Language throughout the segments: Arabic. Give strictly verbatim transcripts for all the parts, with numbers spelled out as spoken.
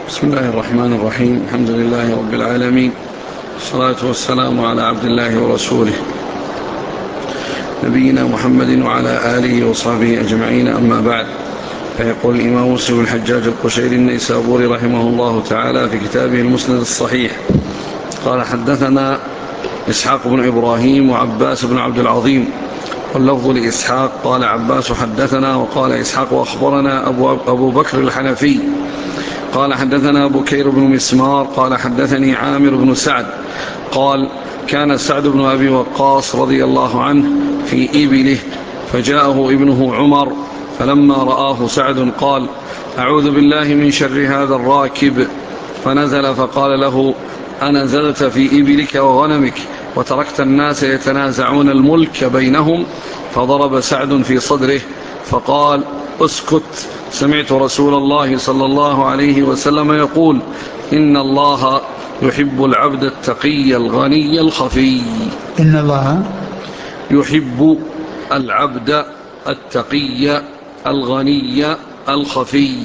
بسم الله الرحمن الرحيم. الحمد لله رب العالمين، والصلاة والسلام على عبد الله ورسوله نبينا محمد وعلى آله وصحبه أجمعين، أما بعد. فيقول الإمام مسلم الحجاج القشيري النيسابوري رحمه الله تعالى في كتابه المسند الصحيح: قال حدثنا إسحاق بن إبراهيم وعباس بن عبد العظيم، واللفظ لإسحاق قال عباس حدثنا، وقال إسحاق وأخبرنا أبو, أبو بكر الحنفي قال حدثنا بكير بن مسمار قال حدثني عامر بن سعد قال: كان سعد بن أبي وقاص رضي الله عنه في إبله، فجاءه ابنه عمر، فلما رآه سعد قال: أعوذ بالله من شر هذا الراكب، فنزل فقال له: أنزلت في إبلك وغنمك وتركت الناس يتنازعون الملك بينهم؟ فضرب سعد في صدره فقال: اسكت، سمعت رسول الله صلى الله عليه وسلم يقول: إن الله يحب العبد التقي الغني الخفي. إن الله يحب العبد التقي الغني الخفي.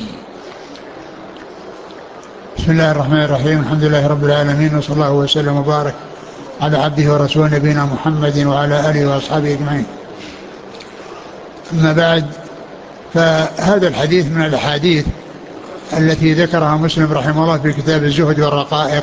بسم الله الرحمن الرحيم. الحمد لله رب العالمين، وصلى الله وسلم وبارك على عبده ورسوله نبينا محمد وعلى آله وأصحابه أجمعين. أما بعد، فهذا الحديث من الأحاديث التي ذكرها مسلم رحمه الله في كتاب الزهد والرقائق،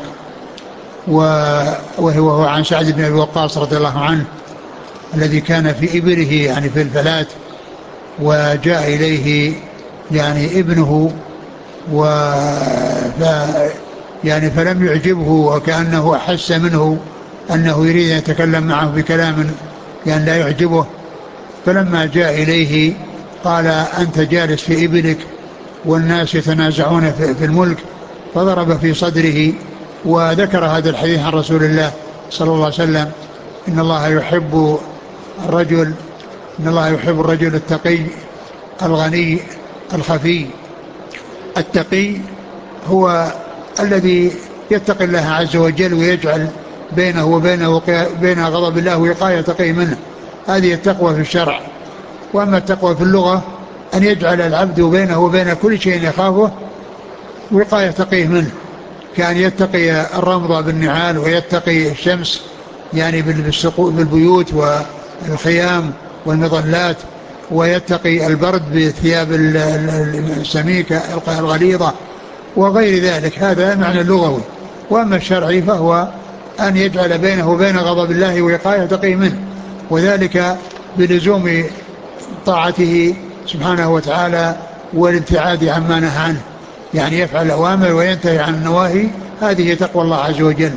وهو عن سعد بن أبي وقاص رضي الله عنه الذي كان في إبله، يعني في الفلاة، وجاء إليه يعني ابنه و ف... يعني فلم يعجبه، وكأنه أحس منه أنه يريد أن يتكلم معه بكلام يعني لا يعجبه. فلما جاء إليه قال: أنت جالس في إبلك والناس يتنازعون في الملك، فضرب في صدره وذكر هذا الحديث عن رسول الله صلى الله عليه وسلم: إن الله يحب الرجل إن الله يحب الرجل التقي الغني الخفي. التقي هو الذي يتقي الله عز وجل ويجعل بينه وبين بين غضب الله وقاية تقي منه، هذه التقوى في الشرع. وأما التقوى في اللغة أن يجعل العبد بينه وبين كل شيء يخافه وقاية تقيه منه، كان يتقي الرمض بالنعال، ويتقي الشمس يعني بالبيوت والخيام والمظلات، ويتقي البرد بثياب السميكة الغليظة وغير ذلك. هذا معنى اللغوي. وأما الشرعي فهو أن يجعل بينه وبين غضب الله وقاية تقيه منه، وذلك بلزوم طاعته سبحانه وتعالى والابتعاد عما نهى عنه، يعني يفعل الأوامر وينتهي عن النواهي. هذه تقوى الله عز وجل.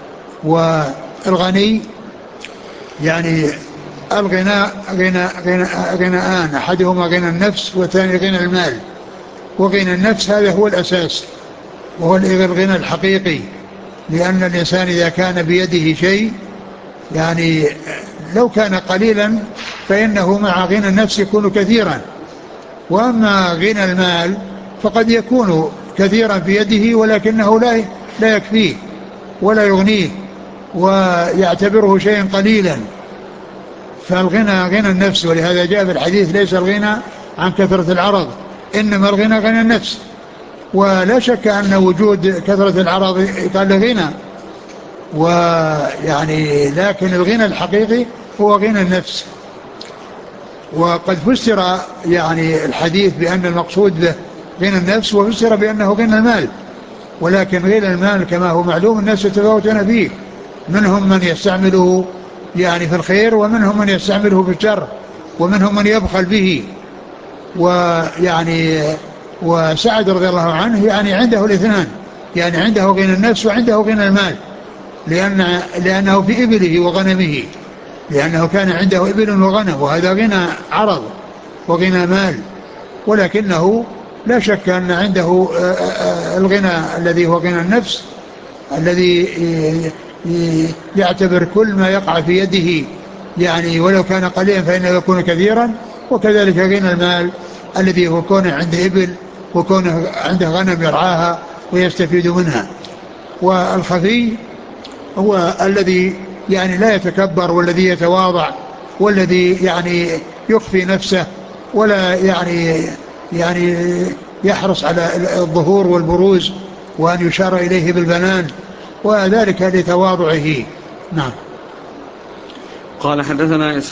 والغني يعني الغناء غنى غنى غناءان: أحدهما غنى النفس، والثاني غنى المال. وغنى النفس هذا هو الأساس، وهو الغنى الحقيقي، لأن الإنسان إذا كان بيده شيء يعني لو كان قليلا فإنه مع غنى النفس يكون كثيرا. وأما غنى المال فقد يكون كثيرا في يده ولكنه لا لا يكفيه ولا يغنيه ويعتبره شيئا قليلا. فالغنى غنى النفس، ولهذا جاء في الحديث: ليس الغنى عن كثرة العرض، إنما الغنى غنى النفس. ولا شك أن وجود كثرة العرض قال غنى، ويعني لكن الغنى الحقيقي هو غنى النفس. وقد فسر يعني الحديث بأن المقصود به غنى النفس، وفسر بأنه غنى المال. ولكن غنى المال كما هو معلوم الناس يتفاوتون فيه، منهم من يستعمله يعني في الخير، ومنهم من يستعمله في الشر، ومنهم من يبخل به. ويعني وسعد رضي الله عنه يعني عنده الاثنان، يعني عنده غنى النفس وعنده غنى المال، لأن لأنه في إبله وغنمه، لأنه كان عنده إبل وغنم، وهذا غنى عرض وغنى مال. ولكنه لا شك أن عنده الغنى الذي هو غنى النفس، الذي يعتبر كل ما يقع في يده يعني ولو كان قليلا فإنه يكون كثيرا. وكذلك غنى المال الذي هو كونه عنده إبل وكونه عنده غنم يرعاها ويستفيد منها. والخفي هو الذي يعني لا يتكبر، والذي يتواضع، والذي يعني يخفي نفسه، ولا يعني يعني يحرص على الظهور والبروز، وأن يشار إليه بالبنان، وذلك لتواضعه. نعم. قال حدثنا